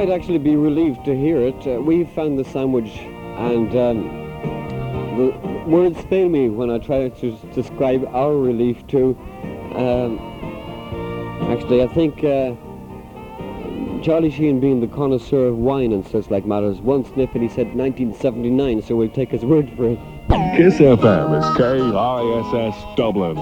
might actually be relieved to hear it. We found the sandwich, and the words fail me when I try to describe our relief too. Actually, I think Charlie Sheen, being the connoisseur of wine and such like matters, one sniff and he said 1979, so we'll take his word for it. Kiss FM is KISS Dublin.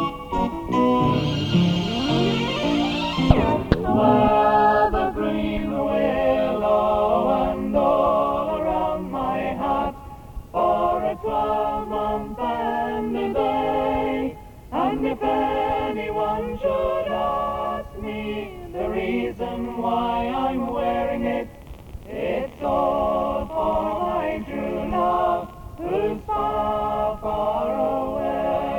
Where the green willow and all around my hat for a 12-month and a day. And if anyone should ask me the reason why I'm wearing it, it's all for my true love who's far, far away.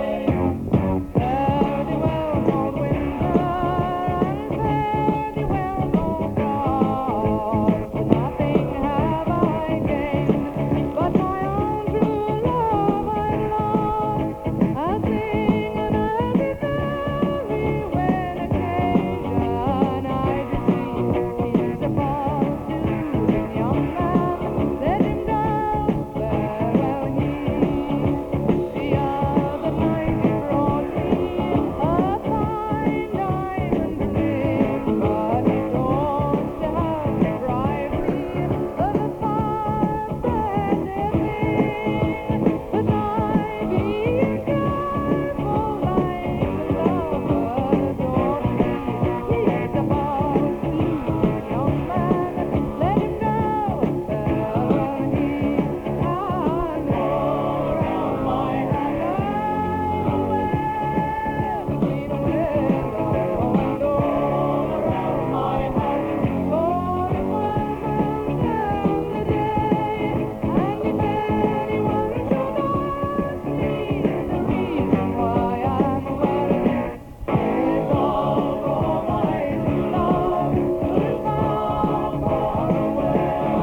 Fare thee well, old winter, and fare thee well, old frost. Nothing have I gained but my own true love I lost. I sing and I'll be merry when occasion I deceive. He's a false deluding young man, let him go, farewell he. The other night he brought me a fine diamond ring, but he don't have the bribery of a far-fetched thing. But I be a careful like the lover adores me. He's a false deluding young man, let him go, farewell he. And all around my hat I will wear the green willow, and all around my hat for the 12-month and the day. And if anyone should ask me the reason why I'm wearing it, it's all for my true love who's far, far away.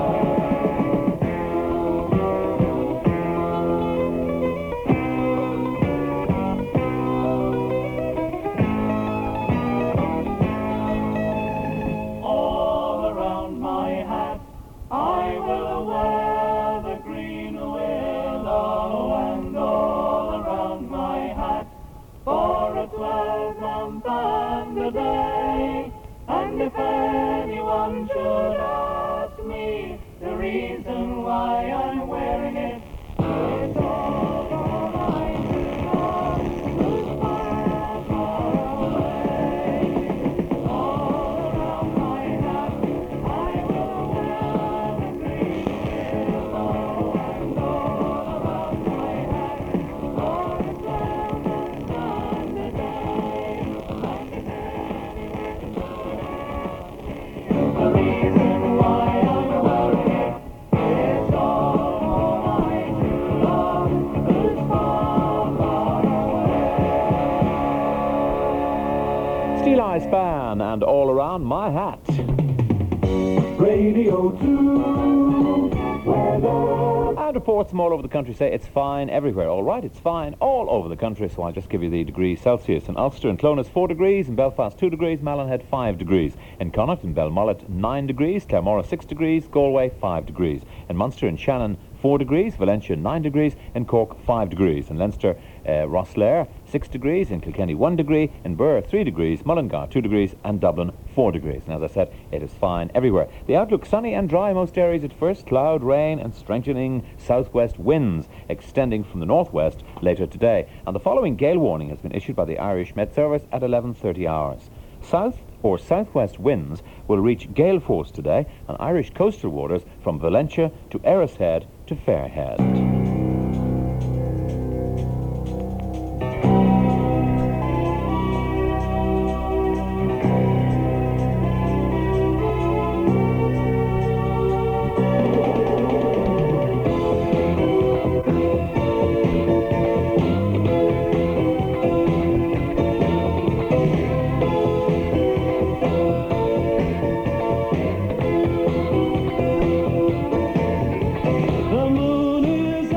All around my hat I will wear the green willow, and all around my hat for a 12-month and a day. And if anyone should ask me the reason why I'm wearing it, it's all for my true love who's far, far away. All around my hat I will wear the green willow, and all around my hat for a 12-month and a day. And if anyone should ask me the reason why I'm wearing it, it's all for my true love who's far, far away. Steel Eye Span and All Around My Hat. Radio 2 weather. And reports from all over the country say it's fine everywhere. All right, it's fine all over the country, so I'll just give you the degrees Celsius. In Ulster and Clonus, 4 degrees. In Belfast, 2 degrees. Mallinhead, 5 degrees. In Connacht and Belmullet, 9 degrees. Claremorra, 6 degrees. Galway, 5 degrees. In Munster and Shannon, 4 degrees. Valencia, 9 degrees. In Cork, 5 degrees. In Leinster, Rosslare, 6 degrees. In Kilkenny, 1 degree. In Birr, 3 degrees. Mullingar, 2 degrees. And Dublin, 4 degrees. And as I said, it is fine everywhere. The outlook, sunny and dry most areas at first. Cloud, rain and strengthening southwest winds extending from the northwest later today. And the following gale warning has been issued by the Irish Met Service at 11:30 hours. South or southwest winds will reach gale force today on Irish coastal waters from Valentia to Erishead to Fairhead. The moon is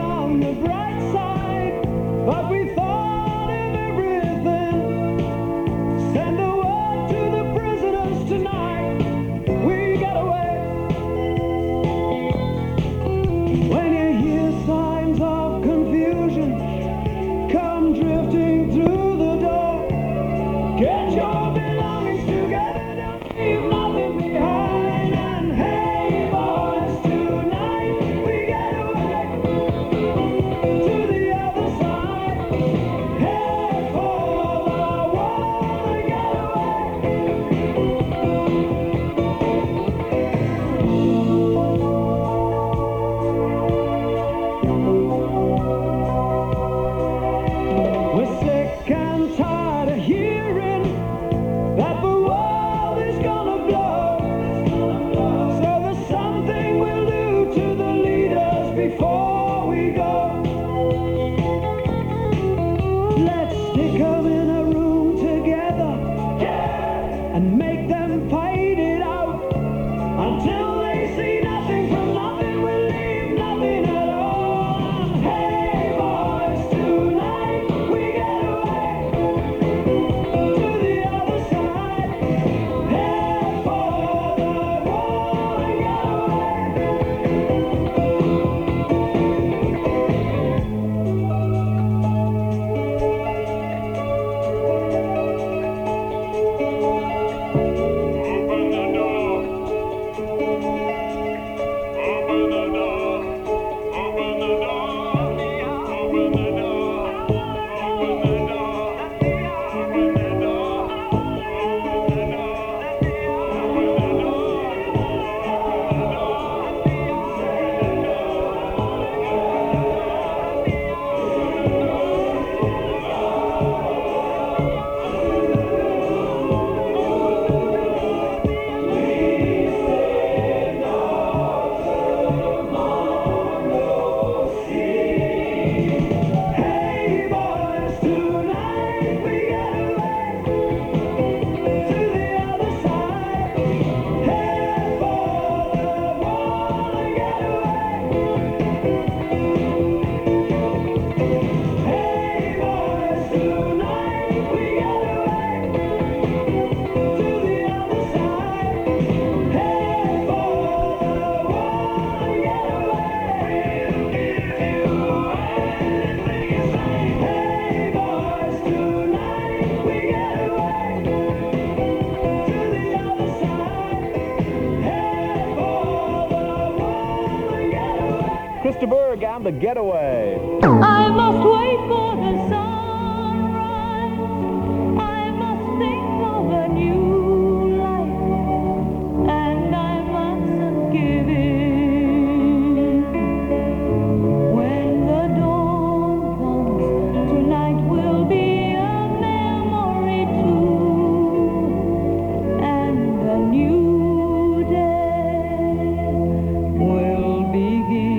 Krista Berg and The Getaway. I must wait for the sunrise. I must think of a new life, and I mustn't give in. When the dawn comes, tonight will be a memory too, and a new day will begin.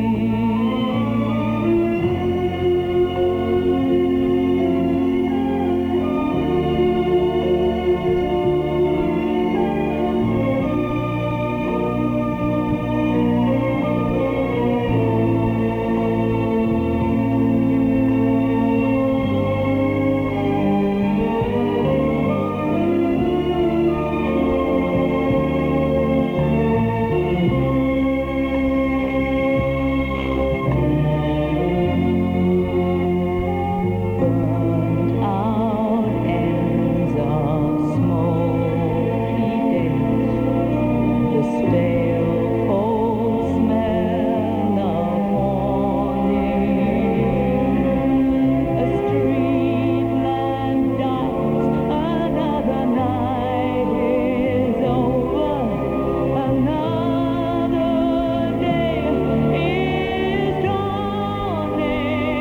Out ends of smoky days, the stale cold smell of morning. A street lamp dies, another night is over, another day is dawning.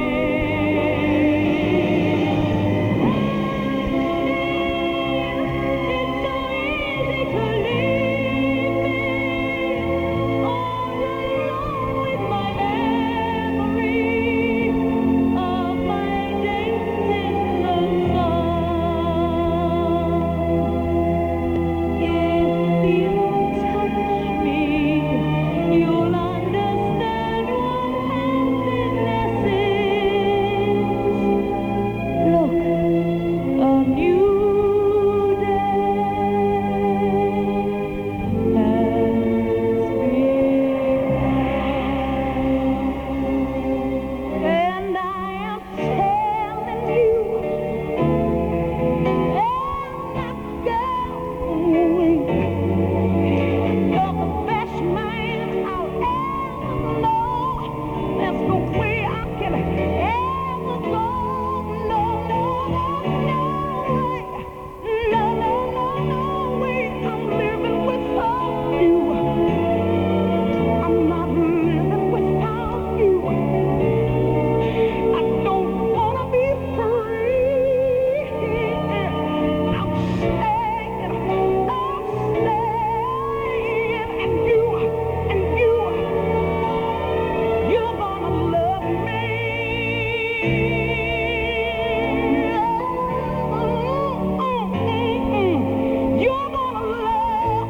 It's so easy to leave me all alone with my memory of my days in the sun. If you touch me, you'll understand what happiness is. Look, a new day has begun, and I am telling you, I'm not going. You're the best man I'll ever know. There's no way I can ever go. No, no, no, no way. No, no, no, no way. I'm living without you. I'm not living without you. I don't wanna be free. I'm staying, and you're gonna love me. You're gonna love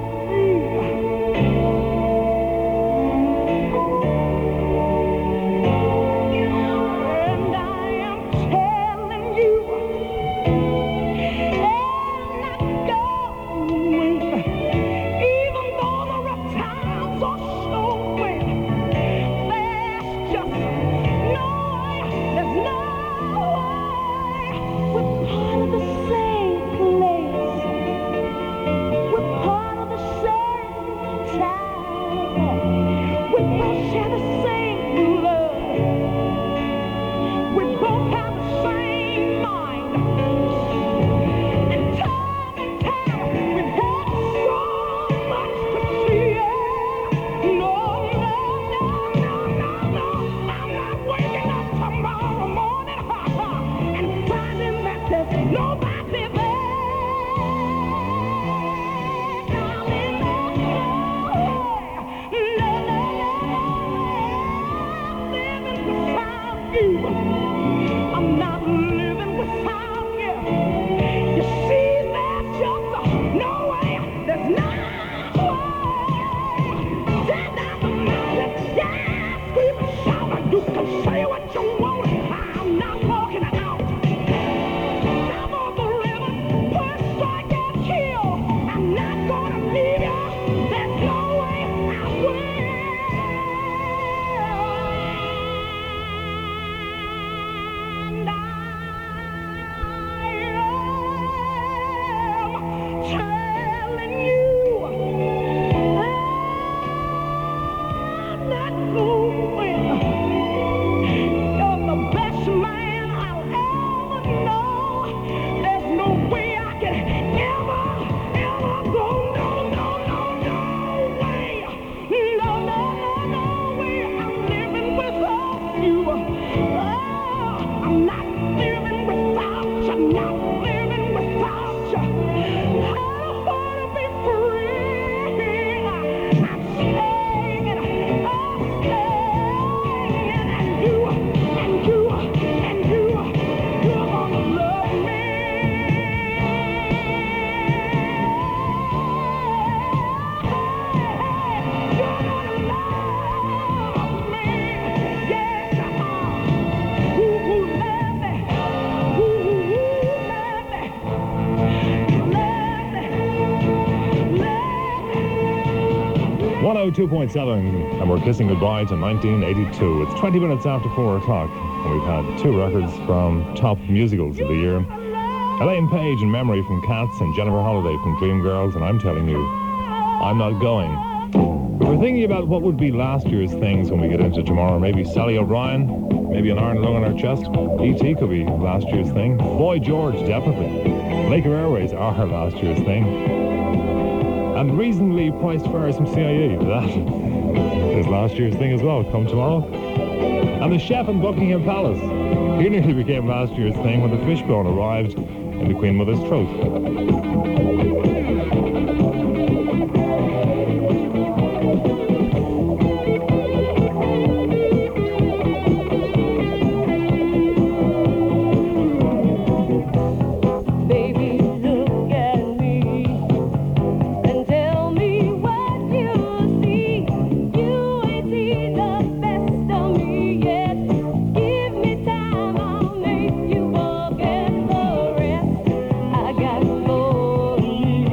me. And I am telling you, I'm not going. Even though the rough times are showing, there's just no way, there's no way. We're part of the same place. We're part of the same time. We both share the same blood. We both have the same mind. And time we've had so much to share. No, no, no, no, no, no. I'm not waking up tomorrow morning and finding that there's nobody there. Darling, no, no, I'm living without you. I'm not living without you. You see, there's just no way. There's no way. Stand down the mountain, yeah, scream and shout. You can say what you want. I'm not walking out. I'm on the river, first strike and kill. I'm not gonna leave you. There's no way I will. And I am telling you, I'm not going. 102.7, and we're kissing goodbye to 1982. It's 20 minutes after 4 o'clock, and we've had 2 records from top musicals of the year. Elaine Page in Memory from Cats, and Jennifer Holliday from Dreamgirls, and I'm telling you, I'm not going. But we're thinking about what would be last year's things when we get into tomorrow. Maybe Sally O'Brien, maybe an iron lung on our chest. E.T. could be last year's thing. Boy George, definitely. Laker Airways are her last year's thing. And reasonably priced fares from CIA, that is last year's thing as well, come tomorrow. And the chef in Buckingham Palace, he nearly became last year's thing when the fishbone arrived in the Queen Mother's throat. I got more.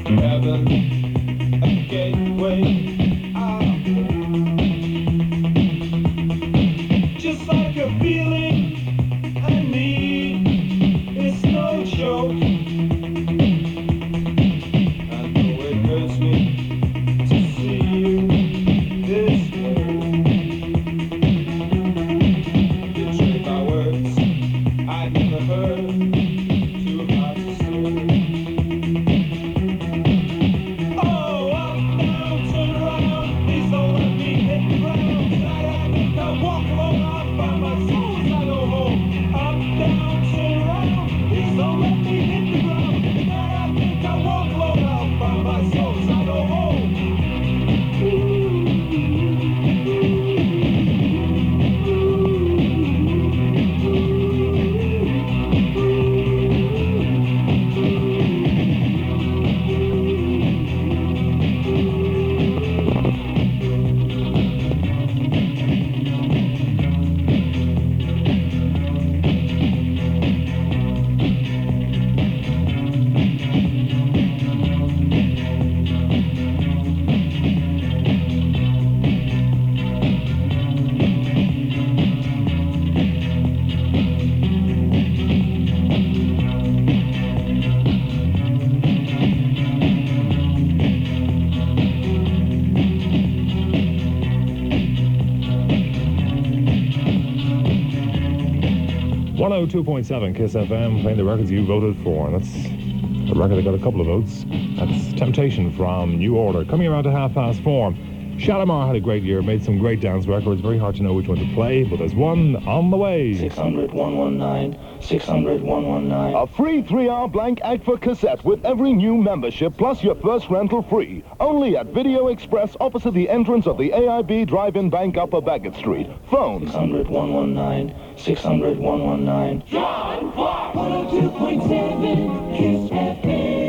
Heaven, a gateway out. Just like a feeling I need, it's no joke. I know it hurts me to see you this way. Betray my words, I've never heard, too hard to say. Oh, up, down, turn around, please don't let me hit the ground. Tonight I think I'll walk alone, I'll find my soul as I go home. Up, down, turn around, please don't let me hit the ground. Tonight I think I'll walk alone, I'll find my soul as I go home. One 102.7 Kiss FM, playing the records you voted for. And that's a record that got a couple of votes. That's Temptation from New Order. Coming around to 4:30. Shalimar had a great year, made some great dance records. Very hard to know which one to play, but there's one on the way. 600-119, 600-119. A free 3-hour blank Agfa cassette with every new membership, plus your first rental free. Only at Video Express, opposite the entrance of the AIB Drive-In Bank, Upper Bagot Street. Phone 600-119, 600-119. John Clark, 102.7 Kiss FM.